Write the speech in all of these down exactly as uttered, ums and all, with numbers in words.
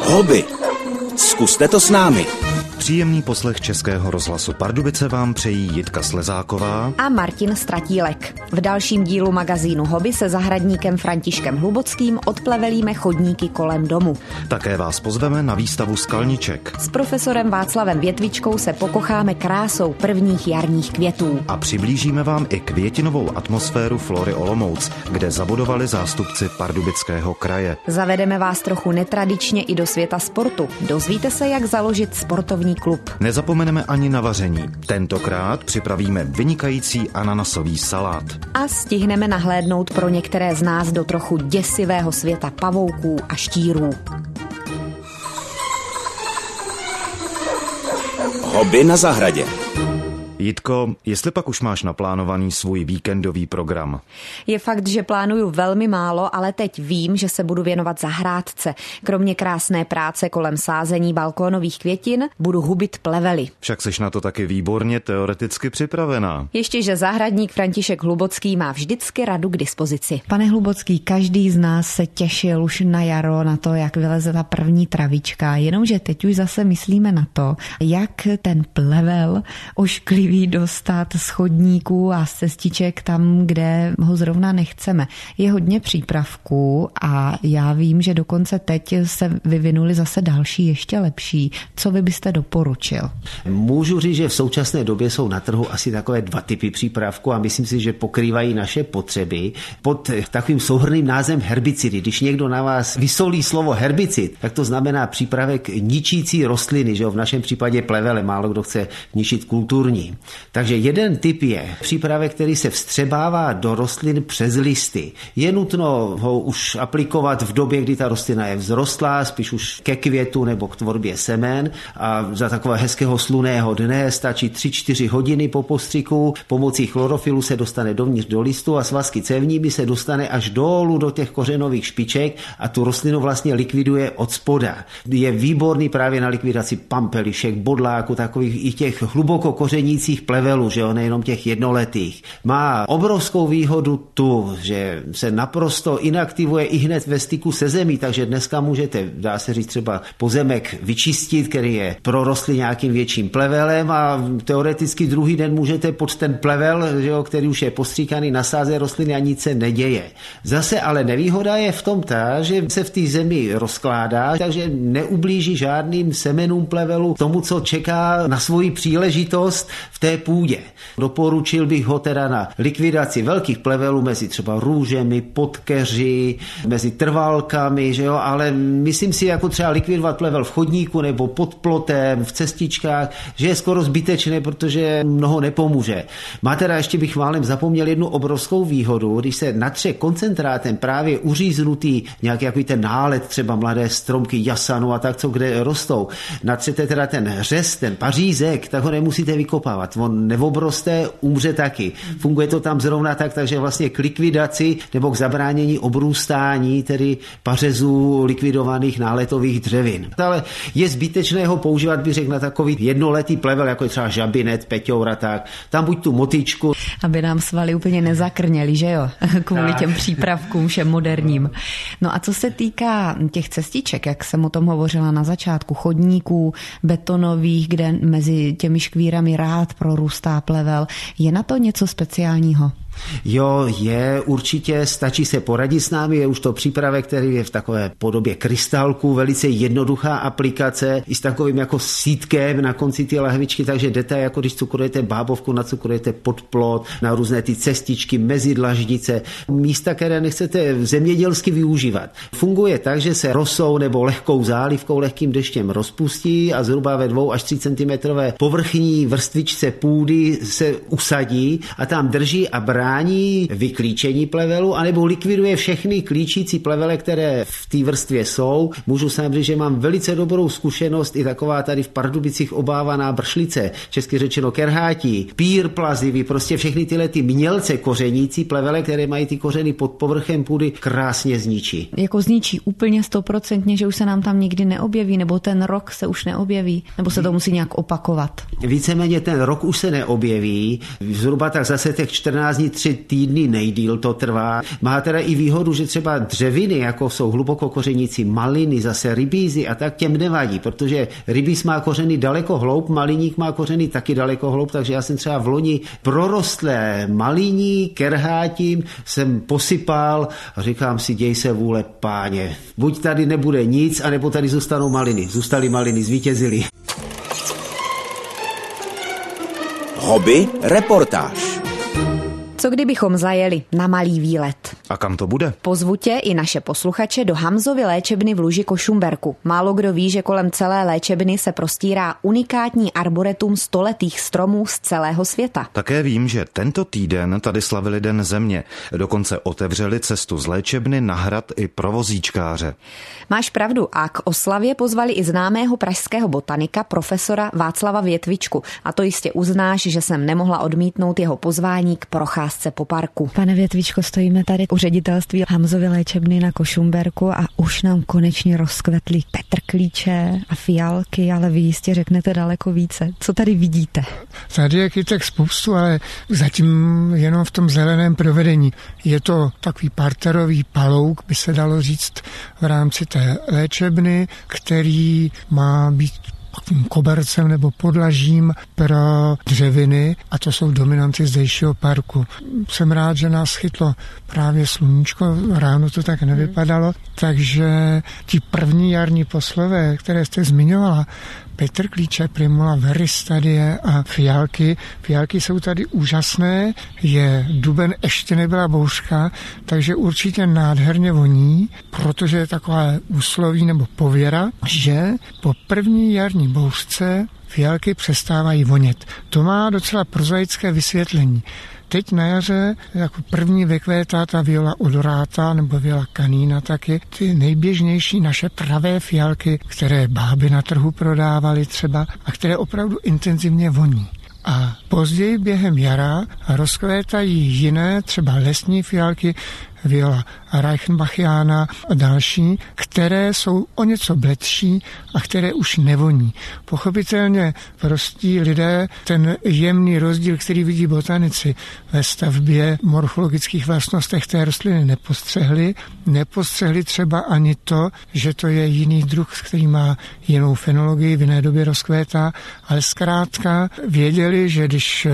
Hobby. Zkuste to s námi. Příjemný poslech Českého rozhlasu Pardubice vám přejí Jitka Slezáková a Martin Stratílek. V dalším dílu magazínu Hobby se zahradníkem Františkem Hlubockým odplevelíme chodníky kolem domu. Také vás pozveme na výstavu skalniček. S profesorem Václavem Větvičkou se pokocháme krásou prvních jarních květů. A přiblížíme vám i květinovou atmosféru Flory Olomouc, kde zabudovali zástupci Pardubického kraje. Zavedeme vás trochu netradičně i do světa sportu. Dozvíte se, jak založit sportovní klub. Nezapomeneme ani na vaření. Tentokrát připravíme vynikající ananasový salát. A stihneme nahlédnout pro některé z nás do trochu děsivého světa pavouků a štírů. Hobby na zahradě. Jitko, jestli pak už máš naplánovaný svůj víkendový program? Je fakt, že plánuju velmi málo, ale teď vím, že se budu věnovat zahrádce. Kromě krásné práce kolem sázení balkónových květin budu hubit plevely. Však seš na to taky výborně teoreticky připravená. Ještě, že zahradník František Hlubocký má vždycky radu k dispozici. Pane Hlubocký, každý z nás se těšil už na jaro na to, jak vyleze ta první travička, jenomže teď už zase myslíme na to, jak ten plevel ošklivý dostat z chodníků a z cestiček tam, kde ho zrovna nechceme. Je hodně přípravků a já vím, že dokonce teď se vyvinuli zase další, ještě lepší. Co vy byste doporučil? Můžu říct, že v současné době jsou na trhu asi takové dva typy přípravků a myslím si, že pokrývají naše potřeby pod takovým souhrnným názvem herbicidy. Když někdo na vás vysolí slovo herbicid, tak to znamená přípravek ničící rostliny, že jo? V našem případě plevele, málo kdo chce ničit kulturní. Takže jeden typ je přípravek, který se vstřebává do rostlin přes listy. Je nutno ho už aplikovat v době, kdy ta rostlina je vzrostlá, spíš už ke květu nebo k tvorbě semen a za takového hezkého slunného dne stačí tři čtyři hodiny po postřiku. Pomocí chlorofilu se dostane dovnitř do listu a svazky cévními se dostane až dolů do těch kořenových špiček a tu rostlinu vlastně likviduje od spoda. Je výborný právě na likvidaci pampelišek, bodláků, takových i těch hluboko kořenících plevelů, že jo, nejenom těch jednoletých. Má obrovskou výhodu tu, že se naprosto inaktivuje i hned ve styku se zemí, takže dneska můžete, dá se říct, třeba pozemek vyčistit, který je prorostlý nějakým větším plevelem a teoreticky druhý den můžete pod ten plevel, že jo, který už je postříkaný, nasázet rostliny a nic se neděje. Zase ale nevýhoda je v tom ta, že se v té zemi rozkládá, takže neublíží žádným semenům plevelu tomu, co čeká na svoji příležitost v té půdě. Doporučil bych ho teda na likvidaci velkých plevelů mezi třeba růžemi, podkeři, mezi trvalkami, že jo, ale myslím si, jako třeba likvidovat plevel v chodníku nebo pod plotem, v cestičkách, že je skoro zbytečné, protože mnoho nepomůže. Má teda, ještě bych málem zapomněl jednu obrovskou výhodu, když se natře koncentrátem právě uříznutý nějaký jako ten nálet, třeba mladé stromky jasanu a tak, co kde rostou, natřete teda ten řez, ten pařízek, tak ho nemusíte vykopávat. On nevobroste, umře taky. Funguje to tam zrovna tak, takže vlastně k likvidaci nebo k zabránění obrůstání, tedy pařezů likvidovaných náletových dřevin. Ale je zbytečné ho používat, bych řekl, na takový jednoletý plevel, jako je třeba žabinet, peťoura, tak. Tam buď tu motyčku. Aby nám svaly úplně nezakrněly, že jo? Kvůli tak. Těm přípravkům všem moderním. No a co se týká těch cestiček, jak jsem o tom hovořila na začátku, chodníků, betonových, kde mezi těmi škvírami rád prorůstá plevel, je na to něco speciálního? Jo, je, určitě, stačí se poradit s námi, je už to přípravek, který je v takové podobě krystalku, velice jednoduchá aplikace, i s takovým jako sítkem na konci ty lahvičky, takže jdete, jako když cukrujete bábovku, nacukrujete pod plot, na různé ty cestičky, mezi dlaždice, místa, které nechcete zemědělsky využívat. Funguje tak, že se rosou nebo lehkou zálivkou, lehkým deštěm rozpustí a zhruba ve dvou až tři centimetrové povrchní vrstvičce půdy se usadí a tam drží a brání brání vyklíčení plevelu, anebo likviduje všechny klíčící plevele, které v té vrstvě jsou. Můžu sám říct, že mám velice dobrou zkušenost i taková tady v Pardubicích obávaná bršlice, česky řečeno kerhátí, pír plazivý, prostě všechny tyhle ty mělce kořenící plevele, které mají ty kořeny pod povrchem půdy, krásně zničí. Jako zničí úplně stoprocentně, že už se nám tam nikdy neobjeví, nebo ten rok se už neobjeví, nebo se to musí nějak opakovat? Víceméně ten rok už se neobjeví, zhruba tak zase těch čtrnáct dní tři týdny nejdýl to trvá. Má teda i výhodu, že třeba dřeviny, jako jsou hluboko kořenící maliny, zase rybízy a tak těm nevadí, protože rybíz má kořeny daleko hloub, maliník má kořeny taky daleko hloub, takže já jsem třeba v loni prorostlé maliní kerhátím jsem posypal a říkám si, děj se vůle Páně. Buď tady nebude nic, anebo tady zůstanou maliny. Zůstaly maliny, zvítězily. Hobby reportáž. Co kdybychom zajeli na malý výlet? A kam to bude? Pozvu tě i naše posluchače do Hamzovy léčebny v Luži Košumberku. Málo kdo ví, že kolem celé léčebny se prostírá unikátní arboretum stoletých stromů z celého světa. Také vím, že tento týden tady slavili Den země. Dokonce otevřeli cestu z léčebny na hrad i pro vozíčkáře. Máš pravdu a k oslavě pozvali i známého pražského botanika profesora Václava Větvičku. A to jistě uznáš, že jsem nemohla odmítnout jeho pozvání k procházce po parku. Pane Větvičko, stojíme tady u ředitelství Hamzovy léčebny na Košumberku a už nám konečně rozkvetly petrklíče a fialky, ale vy jistě řeknete daleko více. Co tady vidíte? Tady je kytek spoustu, ale zatím jenom v tom zeleném provedení. Je to takový parterový palouk, by se dalo říct, v rámci té léčebny, který má být takovým kobercem nebo podlažím pro dřeviny a to jsou dominanty zdejšího parku. Jsem rád, že nás chytlo právě sluníčko, ráno to tak nevypadalo, takže ti první jarní poslové, které jste zmiňovala, petrklíče, primula, veristadie a fialky. Fialky jsou tady úžasné, je duben, ještě nebyla bouřka, takže určitě nádherně voní, protože je takové úsloví nebo pověra, že po první jarní bouřce fialky přestávají vonět. To má docela prozaické vysvětlení. Teď na jaře jako první vykvétá ta viola odoráta nebo viola canína taky. Ty nejběžnější naše pravé fialky, které báby na trhu prodávaly třeba a které opravdu intenzivně voní. A později během jara rozkvétají jiné, třeba lesní fialky, viola Reichenbachiana a další, které jsou o něco bledší a které už nevoní. Pochopitelně prostí lidé ten jemný rozdíl, který vidí botanici ve stavbě morfologických vlastnostech té rostliny nepostřehli. Nepostřehli třeba ani to, že to je jiný druh, který má jinou fenologii, v jiné době rozkvétá, ale zkrátka věděli, že když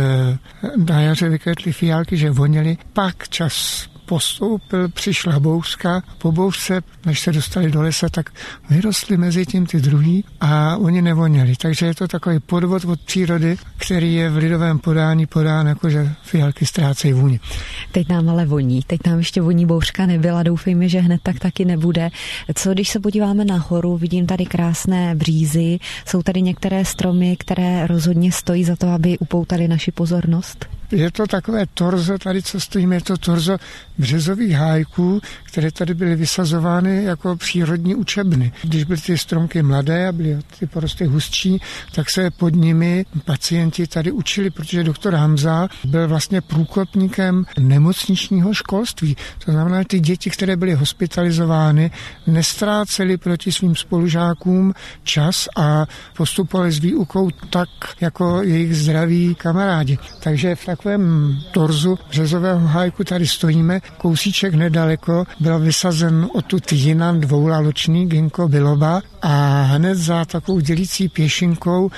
na jaře vykvetly fialky, že voněly, pak čas postoupil, přišla bouřka. Po bouřce, než se dostali do lesa, tak vyrostly mezi tím ty druhý a oni nevoněli. Takže je to takový podvod od přírody, který je v lidovém podání podán, jako že fialky ztrácejí vůni. Teď nám ale voní. Teď nám ještě voní bouřka nebyla. Doufejme, že hned tak taky nebude. Co když se podíváme nahoru, vidím tady krásné břízy. Jsou tady některé stromy, které rozhodně stojí za to, aby upoutali naši pozornost? Je to takové torzo, tady co stojíme, je to torzo březových hájků, které tady byly vysazovány jako přírodní učebny. Když byly ty stromky mladé a byly ty porosty hustší, tak se pod nimi pacienti tady učili, protože doktor Hamza byl vlastně průkopníkem nemocničního školství. To znamená, že ty děti, které byly hospitalizovány, nestrácely proti svým spolužákům čas a postupovali s výukou tak, jako jejich zdraví kamarádi. Takže v takovém torzu březového hájku tady stojíme, kousíček nedaleko byl vysazen odtud jinan dvoulaločný ginkgo biloba a hned za takovou dělící pěšinkou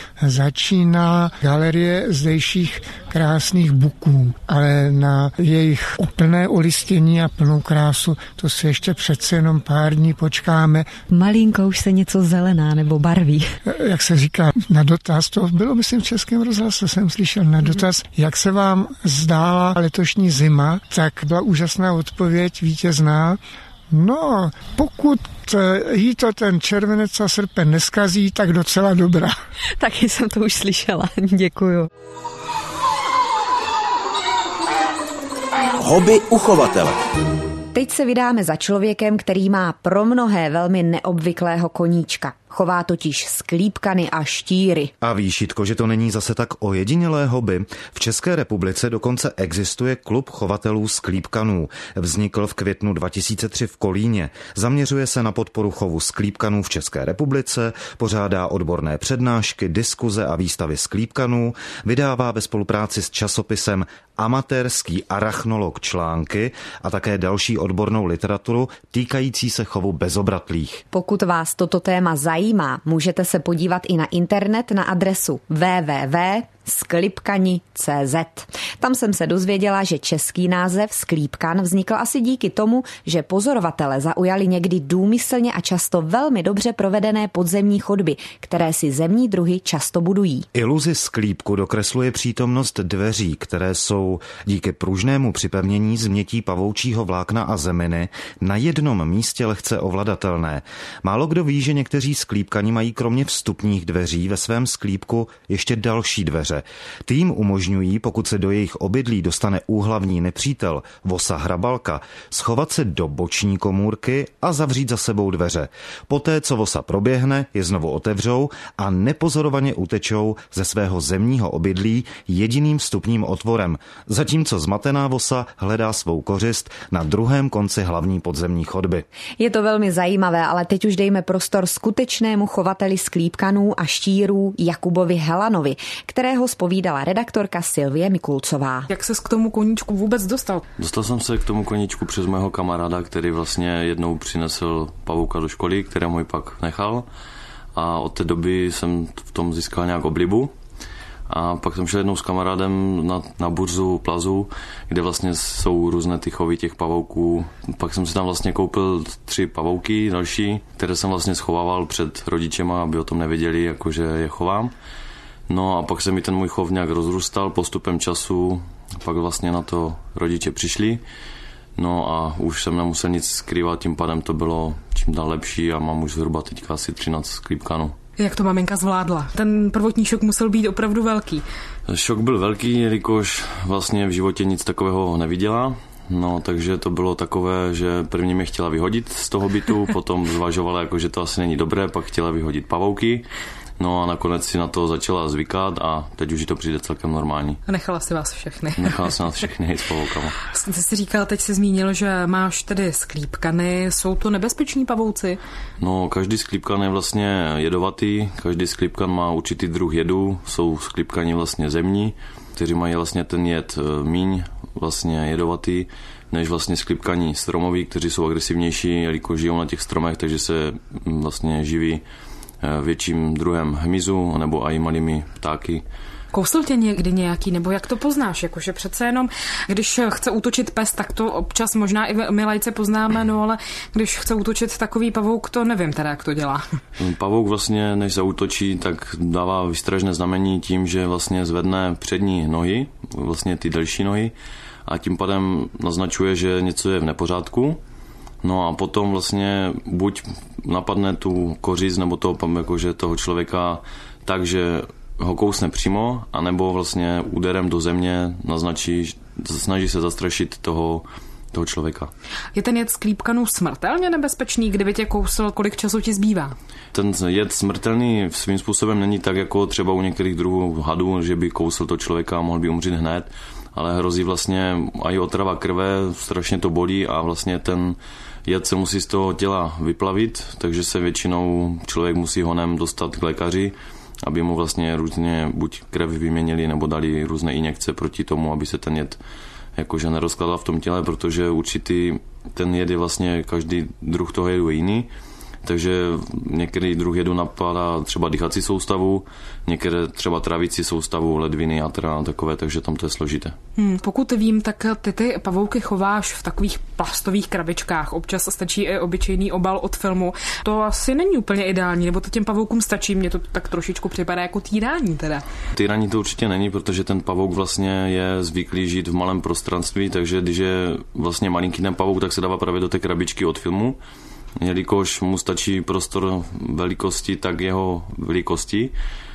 začíná galerie zdejších krásných buků, ale na jejich úplné olistění a plnou krásu to se ještě přece jenom pár dní počkáme. Malinko už se něco zelená nebo barví. Jak se říká, na dotaz, to bylo myslím v Českém rozhlase, jsem slyšel na dotaz, jak se vám zdála letošní zima, tak byla úžasná odpověď, vítězná. No, pokud jí to ten červenec a srpen neskazí, tak docela dobrá. Taky jsem to už slyšela, děkuju. Hobby uchovatele. Teď se vydáme za člověkem, který má pro mnohé velmi neobvyklého koníčka. Chová totiž sklípkany a štíry. A víš, Jitko, že to není zase tak ojedinělé hobby? V České republice dokonce existuje klub chovatelů sklípkanů. Vznikl v květnu dva tisíce tři v Kolíně. Zaměřuje se na podporu chovu sklípkanů v České republice, pořádá odborné přednášky, diskuze a výstavy sklípkanů, vydává ve spolupráci s časopisem Amatérský arachnolog články a také další odbornou literaturu týkající se chovu bezobratlých. Pokud vás toto téma zajímá, můžete se podívat i na internet na adresu w w w tečka sklípkani tečka c z. Tam jsem se dozvěděla, že český název sklípkan vznikl asi díky tomu, že pozorovatele zaujali někdy důmyslně a často velmi dobře provedené podzemní chodby, které si zemní druhy často budují. Iluzi sklípku dokresluje přítomnost dveří, které jsou díky pružnému připevnění změtí pavoučího vlákna a zeminy na jednom místě lehce ovladatelné. Málo kdo ví, že někteří sklípkani mají kromě vstupních dveří ve svém sklípku ještě další dveře. Ty jim umožňují, pokud se do jejich obydlí dostane úhlavní nepřítel, vosa hrabalka, schovat se do boční komůrky a zavřít za sebou dveře. Poté, co vosa proběhne, je znovu otevřou a nepozorovaně utečou ze svého zemního obydlí jediným vstupním otvorem, zatímco zmatená vosa hledá svou kořist na druhém konci hlavní podzemní chodby. Je to velmi zajímavé, ale teď už dejme prostor skutečnému chovateli sklípkanů a štírů Jakubovi Helanovi, kterého zpovídala redaktorka Silvie Mikulcová. Jak ses k tomu koníčku vůbec dostal? Dostal jsem se k tomu koníčku přes mého kamaráda, který vlastně jednou přinesl pavouka do školy, kterého můj pak nechal, a od té doby jsem v tom získal nějak oblibu. A pak jsem šel jednou s kamarádem na, na burzu Plazu, kde vlastně jsou různé ty chovy těch pavouků. Pak jsem si tam vlastně koupil tři pavouky další, které jsem vlastně schovával před rodičema, aby o tom nevěděli, jakože je chovám. No a pak se mi ten můj chov nějak rozrůstal postupem času, pak vlastně na to rodiče přišli, no a už jsem nemusel nic skrývat, tím pádem to bylo čím dál lepší a mám už zhruba teďka asi třináct sklípkanů. Jak to maminka zvládla? Ten prvotní šok musel být opravdu velký. Šok byl velký, jelikož vlastně v životě nic takového neviděla. No, takže to bylo takové, že první mě chtěla vyhodit z toho bytu, potom zvažovala, jako, že to asi není dobré, pak chtěla vyhodit pavouky. No a nakonec si na to začala zvykat a teď už je to přijde celkem normální. A nechala si vás všechny. Nechala si nás všechny s pavoukama. Ty jsi říkal, teď jsi zmínil, že máš tedy sklípkany. Jsou to nebezpeční pavouci? No, každý sklípkan je vlastně jedovatý, každý sklípkan má určitý druh jedu, jsou sklípkani vlastně zemní, kteří mají vlastně ten jed míň vlastně jedovatý, než vlastně sklípkani stromoví, kteří jsou agresivnější, jelikož žijou na těch stromech, takže se vlastně živí větším druhem hmyzu nebo i malými ptáky. Kousl tě někdy nějaký, nebo jak to poznáš? Jakože přece jenom, když chce útočit pes, tak to občas možná i my lajce poznáme, no ale když chce útočit takový pavouk, to nevím teda, jak to dělá. Pavouk vlastně, než zaútočí, tak dává výstražné znamení tím, že vlastně zvedne přední nohy, vlastně ty delší nohy, a tím pádem naznačuje, že něco je v nepořádku. No a potom vlastně buď napadne tu kořist nebo toho, jakože toho člověka tak, že ho kousne přímo, anebo vlastně úderem do země naznačí, snaží se zastrašit toho, toho člověka. Je ten jed sklípkanů smrtelně nebezpečný? Kdyby tě kousl, kolik času ti zbývá? Ten jed smrtelný svým způsobem není tak jako třeba u některých druhů hadů, že by kousl to člověka a mohl by umřít hned, ale hrozí vlastně i otrava krve, strašně to bolí a vlastně ten jed se musí z toho těla vyplavit, takže se většinou člověk musí honem dostat k lékaři, aby mu vlastně různě buď krev vyměnili nebo dali různé injekce proti tomu, aby se ten jed jakože nerozkladal v tom těle, protože určitý ten jed je vlastně, každý druh toho jedu je jiný. Takže některý druh jedu napadá třeba dýchací soustavu, některé třeba trávicí soustavu, ledviny a teda takové, takže tam to je složité. Hmm, pokud vím, tak ty ty pavouky chováš v takových plastových krabičkách. Občas stačí i obyčejný obal od filmu. To asi není úplně ideální, nebo to těm pavoukům stačí, mně to tak trošičku připadá jako týrání teda. Týrání to určitě není, protože ten pavouk vlastně je zvyklý žít v malém prostranství, takže když je vlastně malinký ten pavouk, tak se dává právě do té krabičky od filmu. Jelikož mu stačí prostor velikosti, tak jeho velikosti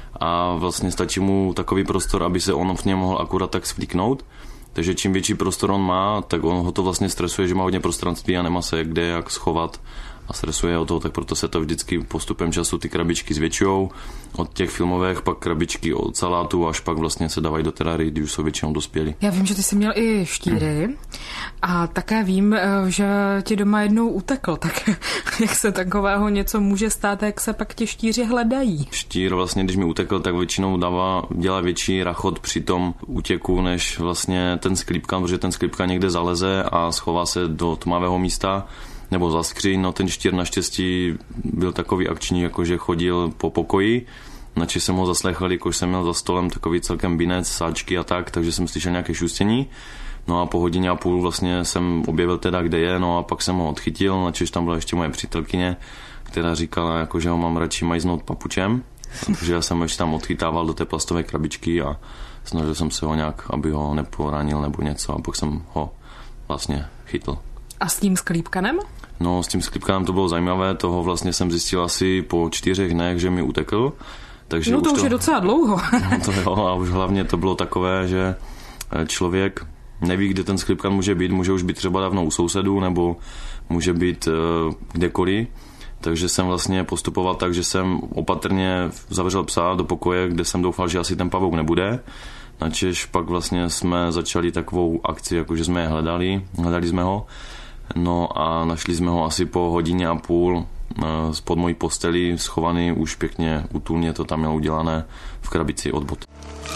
a vlastně stačí mu takový prostor, aby se on v něm mohl akurát tak svlíknout. Takže čím větší prostor on má, tak on ho to vlastně stresuje, že má hodně prostranství a nemá se kde jak schovat a stresuje o to, tak proto se to vždycky postupem času ty krabičky zvětšujou. Od těch filmových pak krabičky od salátu až pak vlastně se dávají do terary, když už jsou většinou dospělí. Já vím, že ty jsi měl i štíry a také vím, že ti doma jednou utekl, tak jak se takového něco může stát, jak se pak ti štíři hledají? Štír vlastně, když mi utekl, tak většinou dává, dělá větší rachot při tom útěku, než vlastně ten sklípka, protože ten sklípka někde zaleze a schová se do tmavého místa nebo za skříň. No ten štír naštěstí byl takový akční, jakože chodil po pokoji, načež jsem ho zaslechl, jakož jsem měl za stolem takový celkem binec, sáčky a tak, takže jsem slyšel nějaké šustění. No a po hodině a půl vlastně jsem objevil teda, kde je, no a pak jsem ho odchytil, načež tam byla ještě moje přítelkyně, která říkala, jako, že ho mám radši majznout papučem, takže já jsem ještě tam odchytával do té plastové krabičky a snažil jsem se ho nějak, aby ho neporanil nebo něco a pak jsem ho vlastně chytl. A s tím sklípkanem? No, s tím sklípkanem to bylo zajímavé, toho vlastně jsem zjistil asi po čtyřech dnech, že mi utekl. Takže no to už to, je docela dlouho. No to jo, a už hlavně to bylo takové, že člověk neví, kde ten sklípkan může být, může už být třeba dávno u sousedů, nebo může být uh, kdekoliv. Takže jsem vlastně postupoval tak, že jsem opatrně zavřel psa do pokoje, kde jsem doufal, že asi ten pavouk nebude. Načež pak vlastně jsme začali takovou akci, jakože jsme je hledali, hledali jsme ho. No a našli jsme ho asi po hodině a půl spod mojí posteli, schovaný už pěkně útulně, to tam měl udělané v krabici od bot.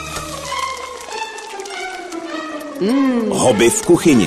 Mm. Hobby v kuchyni.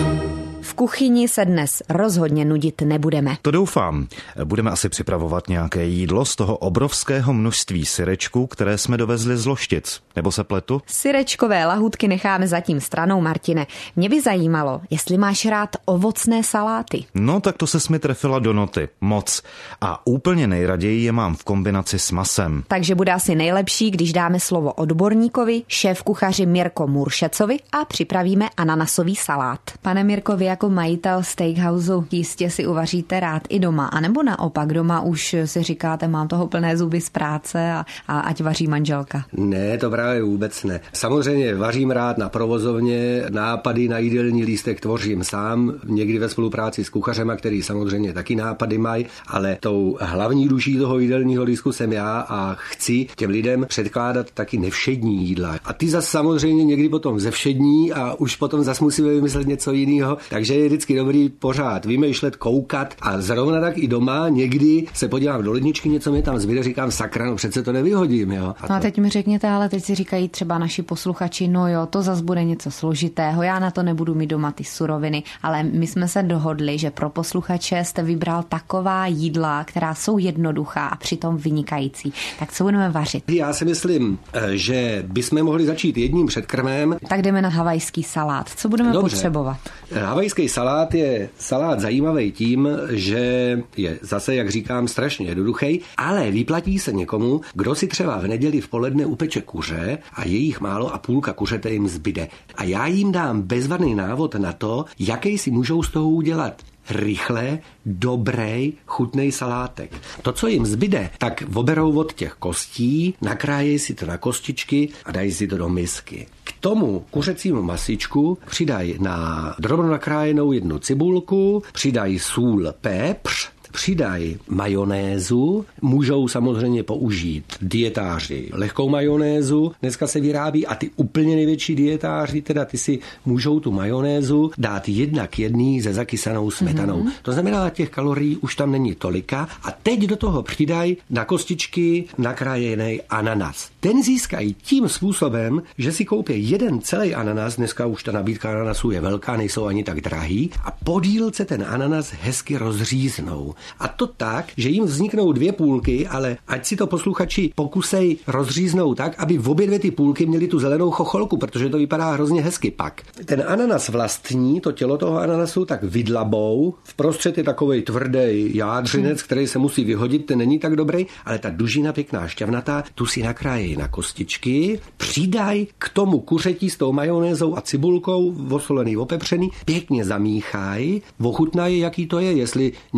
V kuchyni se dnes rozhodně nudit nebudeme. To doufám. Budeme asi připravovat nějaké jídlo z toho obrovského množství syrečků, které jsme dovezli z Loštic. Nebo se pletu? Syrečkové lahůdky necháme zatím stranou, Martine. Mě by zajímalo, jestli máš rád ovocné saláty. No tak to ses mi trefila do noty. Moc. A úplně nejraději je mám v kombinaci s masem. Takže bude asi nejlepší, když dáme slovo odborníkovi, šéf kuchaři Mirko Muršecovi a připravíme ananasový salát. Pane Mirko, vy jako majitel steakhouse jistě si uvaříte rád i doma, anebo naopak doma už si říkáte, mám toho plné zuby z práce a, a ať vaří manželka? Ne, to právě vůbec ne. Samozřejmě vařím rád na provozovně, nápady na jídelní lístek tvořím sám, někdy ve spolupráci s kuchařema, který samozřejmě taky nápady mají, ale tou hlavní duší toho jídelního lístku jsem já a chci těm lidem předkládat taky nevšední jídla. A ty zas samozřejmě někdy potom zevšední a už potom zas musíme vymyslet něco jiného. Takže je vždycky dobrý pořád vymýšlet, koukat a zrovna tak i doma někdy se podívám do ledničky, něco mi tam zbyde, říkám sakra, no přece to nevyhodím, jo. A no a to... teď mi řekněte, ale teď si říkají třeba naši posluchači, no jo, to zas bude něco složitého, já na to nebudu mít doma ty suroviny, ale my jsme se dohodli, že pro posluchače jste vybral taková jídla, která jsou jednoduchá a přitom vynikající. Tak co budeme vařit? Já si myslím, že bychom mohli začít jedním předkrmem. Tak jdeme na havajský salát. Co budeme Dobře. potřebovat? Havajský salát je salát zajímavý tím, že je zase, jak říkám, strašně jednoduchý, ale vyplatí se někomu, kdo si třeba v neděli v poledne upeče kuře a je jich málo a půlka kuřete jim zbyde. A já jim dám bezvadný návod na to, jaký si můžou z toho udělat rychle, dobrý, chutnej salátek. To, co jim zbyde, tak oberou od těch kostí, nakrájejí si to na kostičky a dají si to do misky. K tomu kuřecímu masičku přidají na drobno nakrájenou jednu cibulku, přidají sůl, pepř, přidají majonézu, můžou samozřejmě použít dietáři lehkou majonézu, dneska se vyrábí a ty úplně největší dietáři, teda ty si můžou tu majonézu dát jedna k jedný se zakysanou smetanou. Mm-hmm. To znamená, těch kalorií už tam není tolika a teď do toho přidají na kostičky nakrájený ananas. Ten získají tím způsobem, že si koupí jeden celý ananas, dneska už ta nabídka ananasů je velká, nejsou ani tak drahý a po dílce ten ananas hezky rozříznou. A to tak, že jim vzniknou dvě půlky, ale ať si to posluchači pokusej rozříznout tak, aby v obě dvě ty půlky měly tu zelenou chocholku, protože to vypadá hrozně hezky pak. Ten ananas vlastní, to tělo toho ananasu, tak vydlabou, vprostřed je takovej tvrdý jádřinec, který se musí vyhodit, ten není tak dobrý, ale ta dužina pěkná, šťavnatá, tu si nakrájejí na kostičky, přidaj k tomu kuřetí s tou majonézou a cibulkou, osolený, opepřený, pěkně zamíchaj, ochutnaj, jaký to je, jestli někdo chce třeba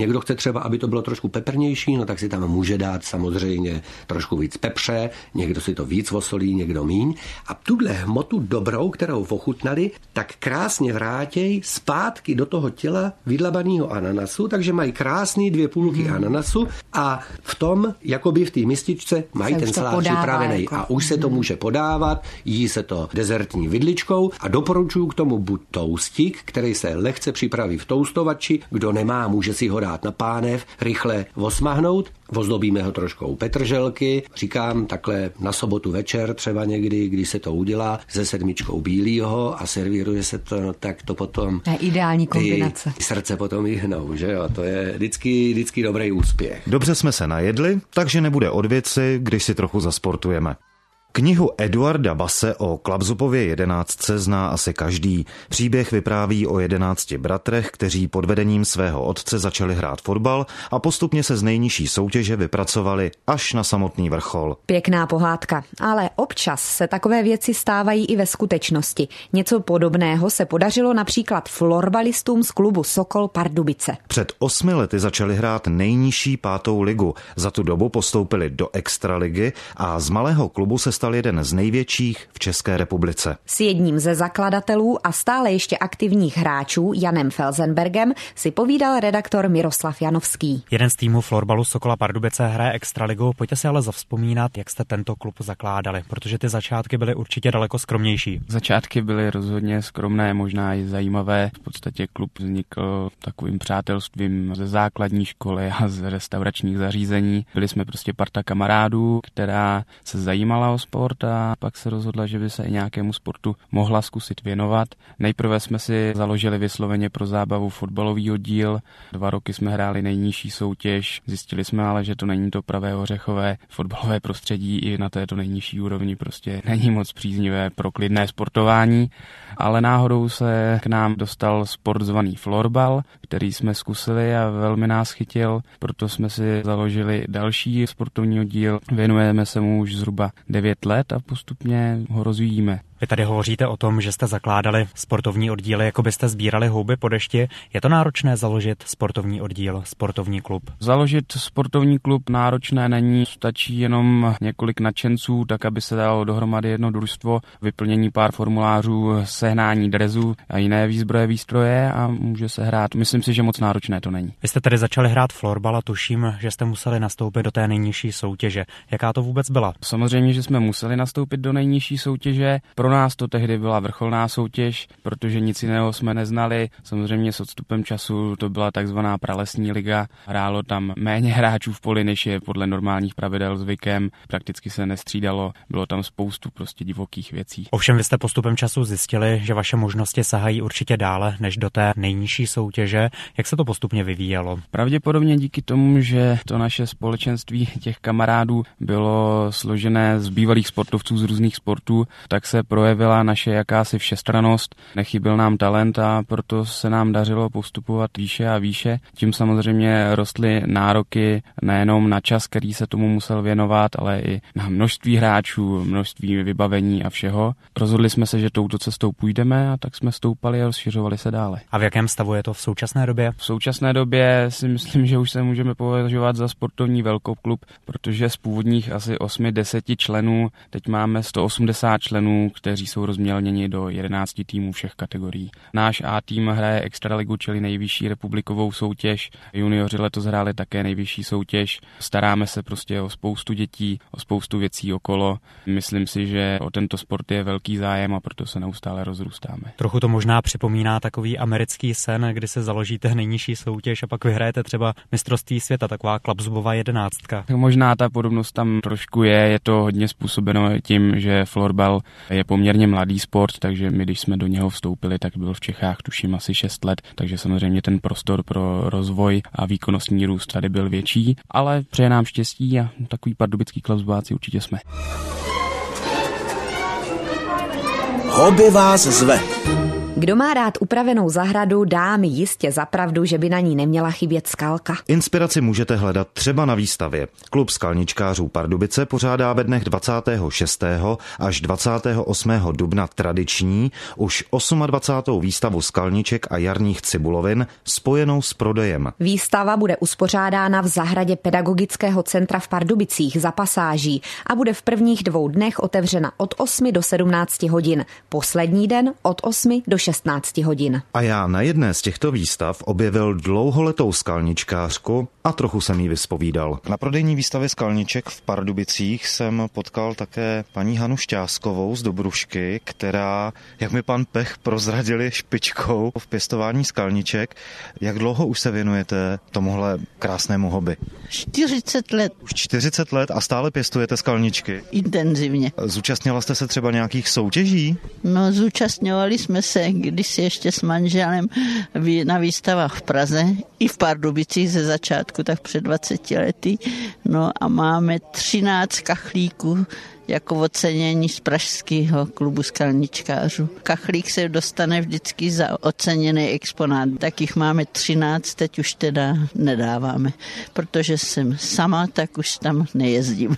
třeba, aby to bylo trošku peprnější, no tak si tam může dát samozřejmě trošku víc pepře, někdo si to víc osolí, někdo míň. A tuhle hmotu dobrou, kterou ochutnali, tak krásně vrátěj zpátky do toho těla vydlabaného ananasu, takže mají krásný dvě půlky hmm. ananasu a v tom, jakoby v té mističce, mají ten salát připravený jako... a už se to může podávat, jí se to dezertní vidličkou a doporučuji k tomu buď toustík, který se lehce připraví v toustovači, kdo nemá, může si ho dát na pánev, rychle osmahnout, ozdobíme ho troškou petrželky, říkám takhle na sobotu večer třeba někdy, když se to udělá se sedmičkou bílýho a servíruje se to, no tak to potom... To je ideální kombinace. Srdce potom jihnou, že jo, to je vždycky, vždycky dobrý úspěch. Dobře jsme se najedli, takže nebude od věci, když si trochu zasportujeme. Knihu Eduarda Basse o Klapzupově jedenáctce zná asi každý. Příběh vypráví o jedenácti bratrech, kteří pod vedením svého otce začali hrát fotbal a postupně se z nejnižší soutěže vypracovali až na samotný vrchol. Pěkná pohádka, ale občas se takové věci stávají i ve skutečnosti. Něco podobného se podařilo například florbalistům z klubu Sokol Pardubice. Před osmi lety začali hrát nejnižší pátou ligu. Za tu dobu postoupili do extraligy a z malého klubu se stal jeden z největších v České republice. S jedním ze zakladatelů a stále ještě aktivních hráčů Janem Felsenbergem si povídal redaktor Miroslav Janovský. Jeden z týmů florbalu Sokola Pardubice hraje extraligu. Pojďte si ale zavzpomínat, jak jste tento klub zakládali, protože ty začátky byly určitě daleko skromnější. Začátky byly rozhodně skromné, možná i zajímavé. V podstatě klub vznikl takovým přátelstvím ze základní školy a z restauračních zařízení. Byli jsme prostě parta kamarádů, která se zajímala o sport a pak se rozhodla, že by se i nějakému sportu mohla zkusit věnovat. Nejprve jsme si založili vysloveně pro zábavu fotbalový oddíl. Dva roky jsme hráli nejnižší soutěž. Zjistili jsme ale, že to není to pravé ořechové. Fotbalové prostředí i na této nejnižší úrovni prostě není moc příznivé pro klidné sportování. Ale náhodou se k nám dostal sport zvaný florbal, který jsme zkusili a velmi nás chytil. Proto jsme si založili další sportovní oddíl. Věnujeme se mu už zhruba devět let a postupně ho rozvíjíme. Vy tady hovoříte o tom, že jste zakládali sportovní oddíly, jako byste sbírali houby po dešti. Je to náročné založit sportovní oddíl, sportovní klub? Založit sportovní klub náročné není, stačí jenom několik nadšenců, tak aby se dalo dohromady jedno družstvo, vyplnění pár formulářů, sehnání drezu a jiné výzbroje, výstroje a může se hrát. Myslím si, že moc náročné to není. Vy jste tady začali hrát florbal a tuším, že jste museli nastoupit do té nejnižší soutěže. Jaká to vůbec byla? Samozřejmě, že jsme museli nastoupit do nejnižší soutěže. Pro nás to tehdy byla vrcholná soutěž, protože nic jiného jsme neznali. Samozřejmě s odstupem času to byla takzvaná pralesní liga. Hrálo tam méně hráčů v poli, než je podle normálních pravidel zvykem. Prakticky se nestřídalo, bylo tam spoustu prostě divokých věcí. Ovšem vy jste postupem času zjistili, že vaše možnosti sahají určitě dále než do té nejnižší soutěže. Jak se to postupně vyvíjelo? Pravděpodobně díky tomu, že to naše společenství těch kamarádů bylo složené z bývalých sportovců z různých sportů, tak se projevila naše jakási všestrannost, nechyběl nám talent a proto se nám dařilo postupovat výše a výše. Tím samozřejmě rostly nároky nejenom na čas, který se tomu musel věnovat, ale i na množství hráčů, množství vybavení a všeho. Rozhodli jsme se, že touto cestou půjdeme a tak jsme stoupali a rozšiřovali se dále. A v jakém stavu je to v současné době? V současné době si myslím, že už se můžeme považovat za sportovní velkoklub, protože z původních asi osmi deseti členů teď máme sto osmdesát členů, kteří jsou rozmělněni do jedenácti týmů všech kategorií. Náš A tým hraje extraligu, čili nejvyšší republikovou soutěž. Junioři letos hráli také nejvyšší soutěž. Staráme se prostě o spoustu dětí, o spoustu věcí okolo. Myslím si, že o tento sport je velký zájem a proto se neustále rozrůstáme. Trochu to možná připomíná takový americký sen, kdy se založíte nejnižší soutěž a pak vyhrajete třeba mistrovství světa, taková Klapzubova jedenáctka. Možná ta podobnost tam trošku je, je to hodně způsobeno tím, že florbal je poměrně mladý sport, takže my, když jsme do něho vstoupili, tak byl v Čechách tuším asi šest let, takže samozřejmě ten prostor pro rozvoj a výkonnostní růst tady byl větší, ale přeje nám štěstí a takový pardubický klapzubáci určitě jsme. Hobby vás zve. Kdo má rád upravenou zahradu, dá mi jistě za pravdu, že by na ní neměla chybět skalka. Inspiraci můžete hledat třeba na výstavě. Klub skalničkářů Pardubice pořádá ve dnech dvacátého šestého až dvacátého osmého dubna tradiční, už dvacátou osmou výstavu skalniček a jarních cibulovin spojenou s prodejem. Výstava bude uspořádána v zahradě Pedagogického centra v Pardubicích za pasáží a bude v prvních dvou dnech otevřena od osmi do sedmnácti hodin, poslední den od osmi do šestnácti hodin. A já na jedné z těchto výstav objevil dlouholetou skalničkářku a trochu jsem jí vyspovídal. Na prodejní výstavě skalniček v Pardubicích jsem potkal také paní Hanu Šťáskovou z Dobrušky, která, jak mi pan Pech prozradil, je špičkou v pěstování skalniček. Jak dlouho už se věnujete tomuhle krásnému hobby? čtyřicet let. Už čtyřicet let a stále pěstujete skalničky? Intenzivně. Zúčastnila jste se třeba nějakých soutěží? No, zúčastňovali jsme se kdysi ještě s manželem na výstavách v Praze i v Pardubicích ze začátku, tak před dvaceti lety. No a máme třináct kachlíků jako ocenění z pražského klubu skalničkářů. Kachlík se dostane vždycky za oceněný exponát. Takých máme třináct, teď už teda nedáváme, protože jsem sama, tak už tam nejezdím.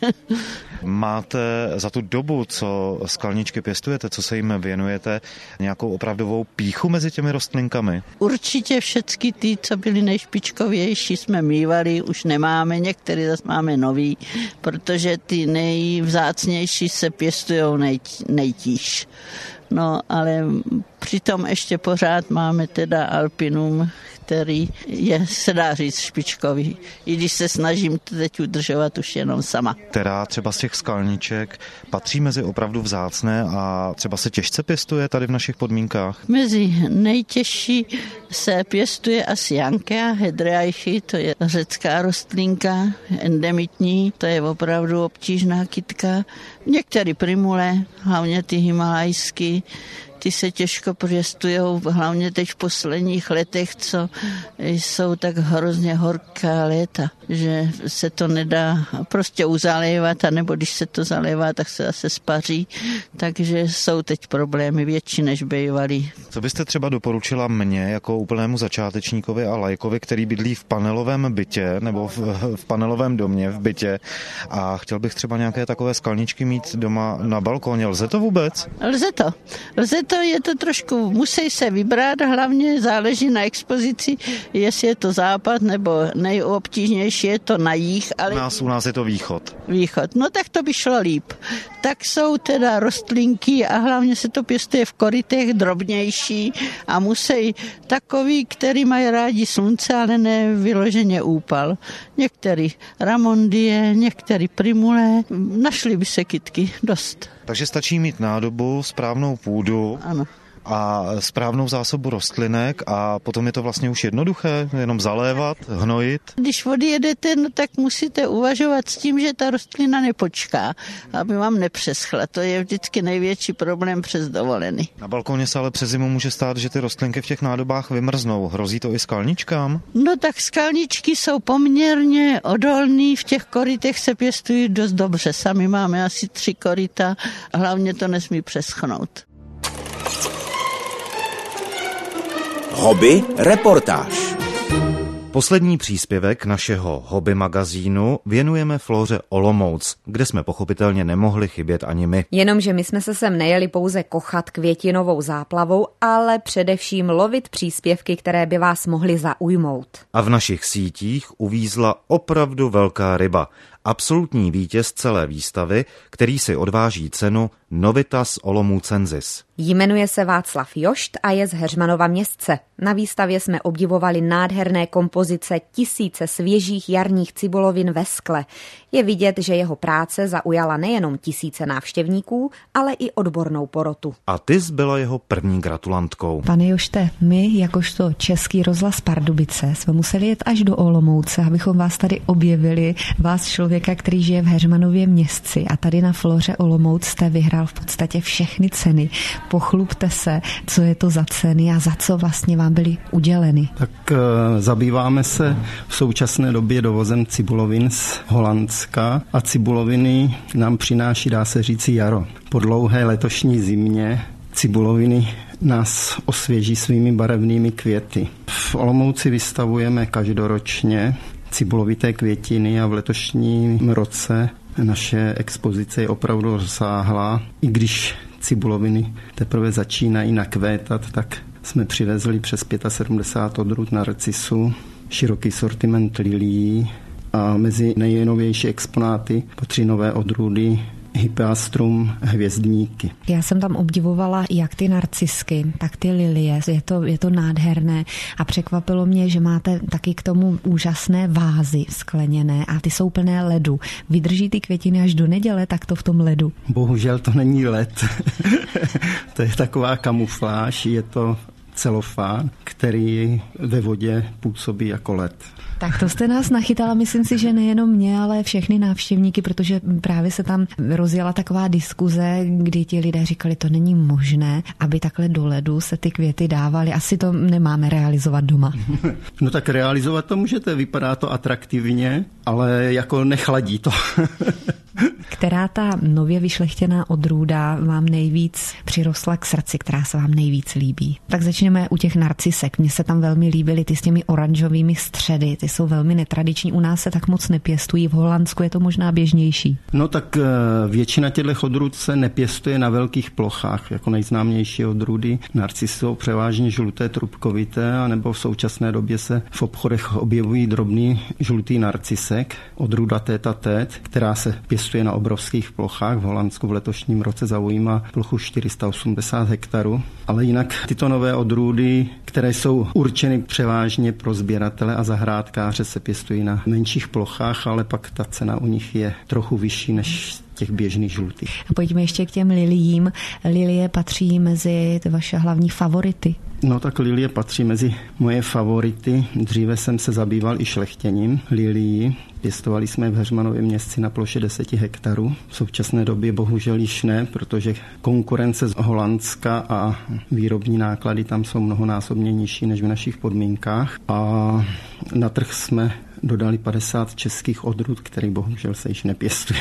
Máte za tu dobu, co skalničky pěstujete, co se jim věnujete, nějakou opravdovou pýchu mezi těmi rostlinkami? Určitě všechny ty, co byly nejšpičkovější, jsme mívali, už nemáme, některé zase máme nový, protože ty nejvzácnější se pěstujou nej, nejtíž. No, ale přitom ještě pořád máme teda alpinum, který je, se dá říct, špičkový. I když se snažím to teď udržovat už jenom sama. Která třeba z těch skalniček patří mezi opravdu vzácné a třeba se těžce pěstuje tady v našich podmínkách? Mezi nejtěžší se pěstuje asi Jankea hedreaichy, to je řecká rostlinka, endemitní, to je opravdu obtížná kytka. Některé primule, hlavně ty himalajské, ty se těžko pěstujou, hlavně teď v posledních letech, co jsou tak hrozně horká léta, že se to nedá prostě uzalévat, anebo když se to zalévá, tak se zase spaří, takže jsou teď problémy větší, než bývaly. Co byste třeba doporučila mně jako úplnému začátečníkovi a laikovi, který bydlí v panelovém bytě nebo v, v panelovém domě v bytě a chtěl bych třeba nějaké takové skalničky mít doma na balkóně. Lze to vůbec? Lze to. Lze to, je to trošku, musí se vybrat, hlavně záleží na expozici, jestli je to západ nebo nejobtížnější je to na jih. Ale... U nás, u nás je to východ. Východ, no tak to by šlo líp. Tak jsou teda rostlinky a hlavně se to pěstuje v korytech drobnější a musí takový, který mají rádi slunce, ale ne vyloženě úpal. Některý ramondie, některý primule, našly by se kytky dost. Takže stačí mít nádobu, správnou půdu. Ano. A správnou zásobu rostlinek a potom je to vlastně už jednoduché, jenom zalévat, hnojit. Když odjedete, no tak musíte uvažovat s tím, že ta rostlina nepočká, aby vám nepřeschla. To je vždycky největší problém přes dovolený. Na balkóně se ale přes zimu může stát, že ty rostlinky v těch nádobách vymrznou. Hrozí to i skalničkám? No tak skalničky jsou poměrně odolný, v těch korytech se pěstují dost dobře. Sami máme asi tři koryta, hlavně to nesmí přeschnout. Hobby reportáž. Poslední příspěvek našeho hobby magazínu věnujeme Flóře Olomouc, kde jsme pochopitelně nemohli chybět ani my. Jenomže my jsme se sem nejeli pouze kochat květinovou záplavou, ale především lovit příspěvky, které by vás mohly zaujmout. A v našich sítích uvízla opravdu velká ryba. Absolutní vítěz celé výstavy, který si odváží cenu Novitas Olomoucensis. Jmenuje se Václav Jošt a je z Heřmanova Městce. Na výstavě jsme obdivovali nádherné kompozice tisíce svěžích jarních cibulovin ve skle. Je vidět, že jeho práce zaujala nejenom tisíce návštěvníků, ale i odbornou porotu. A ty byla jeho první gratulantkou. Pane Jošte, my jakožto Český rozhlas Pardubice jsme museli jet až do Olomouce, abychom vás tady objevili, vás člověka, který žije v Heřmanově Městci, a tady na Flóře Olomouc jste vyhrál v podstatě všechny ceny. Pochlubte se, co je to za ceny a za co vlastně vám byly uděleny. Tak uh, zabýváme se v současné době dovozem cibulovin z Holandska a cibuloviny nám přináší, dá se říci, jaro. Po dlouhé letošní zimě cibuloviny nás osvěží svými barevnými květy. V Olomouci vystavujeme každoročně cibulovité květiny a v letošním roce naše expozice je opravdu rozsáhlá. I když cibuloviny teprve začínají nakvétat, tak jsme přivezli přes sedmdesát pět odrůd narcisů, široký sortiment lilií a mezi nejnovější exponáty patří nové odrůdy Hypeastrum hvězdníky. Já jsem tam obdivovala jak ty narcisky, tak ty lilie. Je to, je to nádherné a překvapilo mě, že máte taky k tomu úžasné vázy skleněné a ty jsou plné ledu. Vydrží ty květiny až do neděle, tak to v tom ledu? Bohužel to není led. To je taková kamufláž, je to celofán, který ve vodě působí jako led. Tak to jste nás nachytala, myslím si, že nejenom mě, ale všechny návštěvníky, protože právě se tam rozjela taková diskuze, kdy ti lidé říkali, to není možné, aby takhle do ledu se ty květy dávaly. Asi to nemáme realizovat doma. No tak realizovat to můžete, vypadá to atraktivně, ale jako nechladí to. Která ta nově vyšlechtěná odrůda vám nejvíc přirostla k srdci, která se vám nejvíc líbí? Tak začneme u těch narcisek. Mně se tam velmi líbily ty s těmi oranžovými středy. Ty jsou velmi netradiční. U nás se tak moc nepěstují. V Holandsku je to možná běžnější. No tak většina těchto odrůd se nepěstuje na velkých plochách. Jako nejznámější odrůdy narcisy jsou převážně žluté trubkovité, anebo v současné době se v obchodech objevují drobný žlutý narcisek, odrůda téta tét, která se pěstuje na obrovských plochách. V Holandsku v letošním roce zaujímá plochu čtyři sta osmdesát hektarů. Ale jinak tyto nové odrůdy, které jsou určeny převážně pro sběratele a zahrádkáře, se pěstují na menších plochách, ale pak ta cena u nich je trochu vyšší než těch běžných žlutých. A pojďme ještě k těm liliím. Lilie patří mezi ty vaše hlavní favority. No tak lilie patří mezi moje favority. Dříve jsem se zabýval i šlechtěním lilií. Pěstovali jsme v Heřmanově městci na ploše deset hektarů. V současné době bohužel již ne, protože konkurence z Holandska a výrobní náklady tam jsou mnohonásobně nižší než v našich podmínkách. A na trh jsme dodali padesát českých odrůd, který bohužel se již nepěstuje.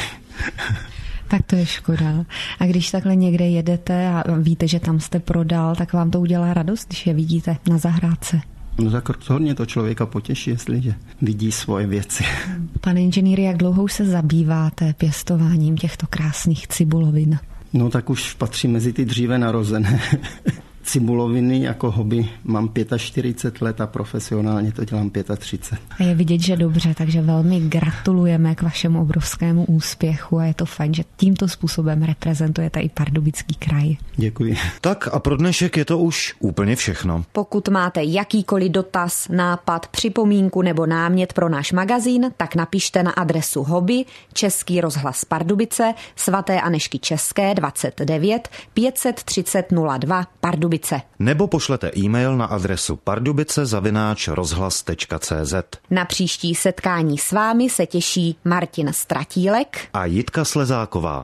Tak to je škoda. A když takhle někde jedete a víte, že tam jste prodal, tak vám to udělá radost, když je vidíte na zahrádce? No tak rozhodně to člověka potěší, jestliže vidí svoje věci. Pane inženýri, jak dlouho už se zabýváte pěstováním těchto krásných cibulovin? No tak už patří mezi ty dříve narozené. Cibuloviny jako hobby mám čtyřicet pět let a profesionálně to dělám třicet pět. A je vidět, že dobře, takže velmi gratulujeme k vašemu obrovskému úspěchu a je to fajn, že tímto způsobem reprezentujete i Pardubický kraj. Děkuji. Tak a pro dnešek je to už úplně všechno. Pokud máte jakýkoliv dotaz, nápad, připomínku nebo námět pro náš magazín, tak napište na adresu hobby Český rozhlas Pardubice, svaté Anežky České dvacet devět pět set třicet nula dva Pardubice. Nebo pošlete e-mail na adresu pardubice zavináč rozhlas tečka cé zet. Na příští setkání s vámi se těší Martin Stratílek a Jitka Slezáková.